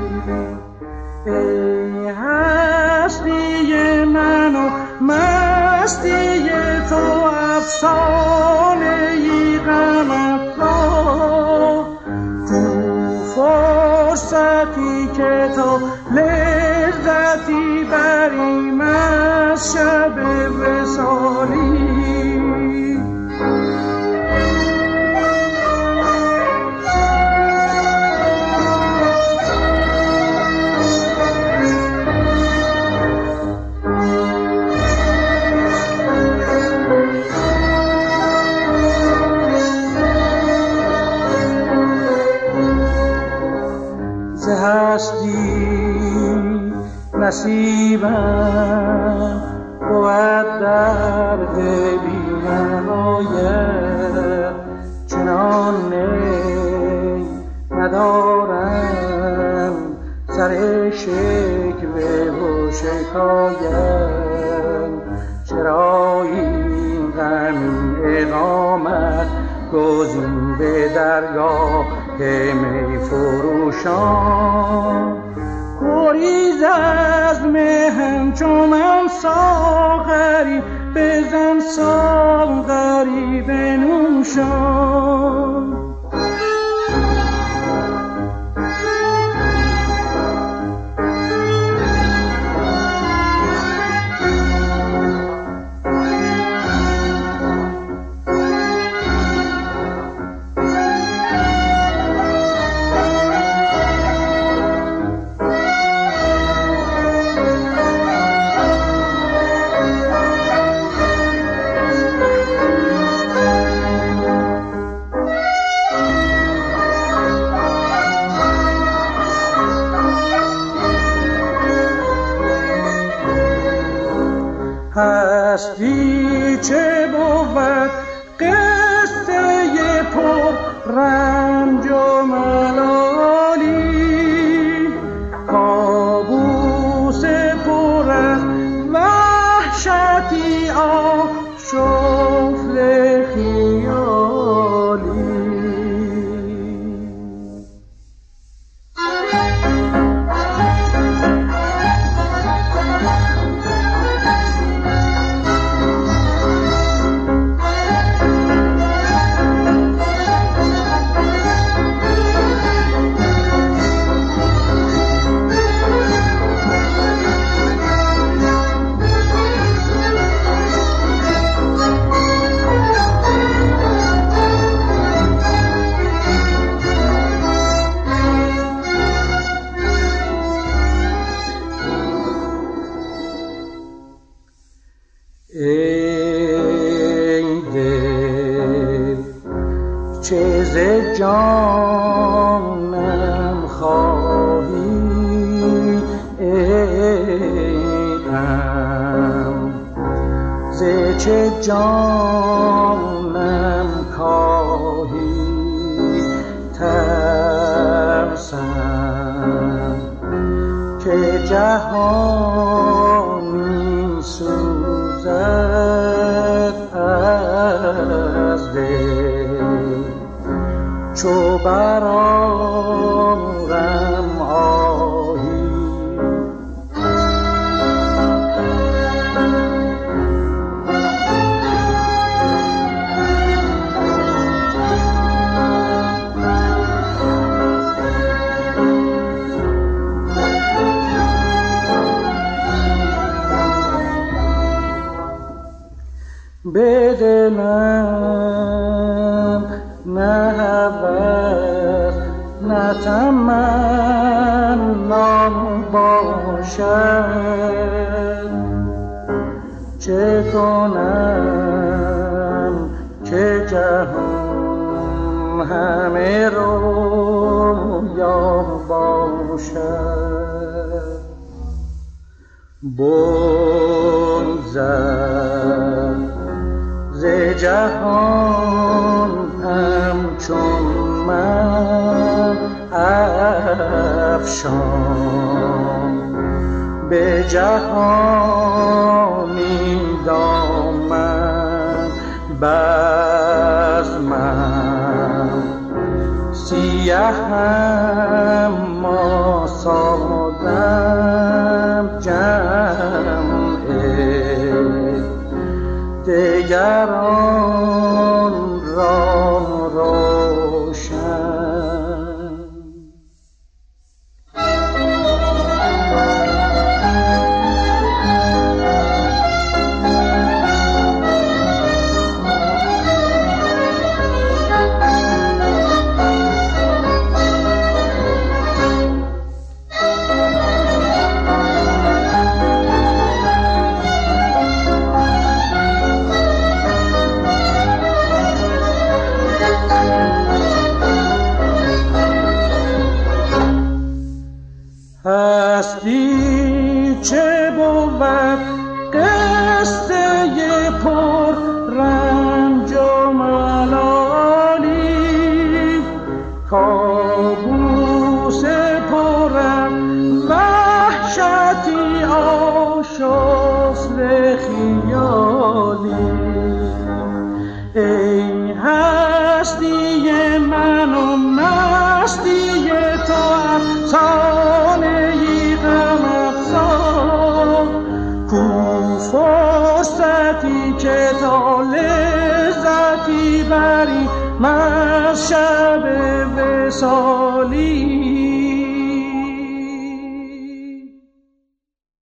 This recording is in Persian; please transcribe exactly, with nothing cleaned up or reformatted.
ای هستی من و مستی تو، افسانه ای غمت را، تو فرصتی که تو لذتی بریم از شب وصالی. هستی نصیبم بود در دلی من آید، چنان نی ندارم سر شکوه و شکایت، چرا این غم اقامت گزین به درگاه می فروشان، گریز از مهم چون من ساغری، بزن ساغری بنوشان. هستی چه بود قصه پر رنج و ملالی، کابوس پر از وحشتی آشفت خیالی. ای دل چه ز جانم خواهی، ای غم ز چه جانم کاهی، ترسم که جهانی سوزد از دل، چو برآرم آهی. به دلم نه هوس نه تمنا باشد، چه کنم که جهان همه رویا باشد. بگذر ز جهان همچون من افشان، به جهانی دامن بزمم، سیه اما هستی چه بود قصه پر رنج و ملالی، کابوس پرم وحشتی آشفت خیالی. ای هستی من و مستی تو افسانه ای غم افزا، کو فرصتی که تا لذتی بری من شب وصالی.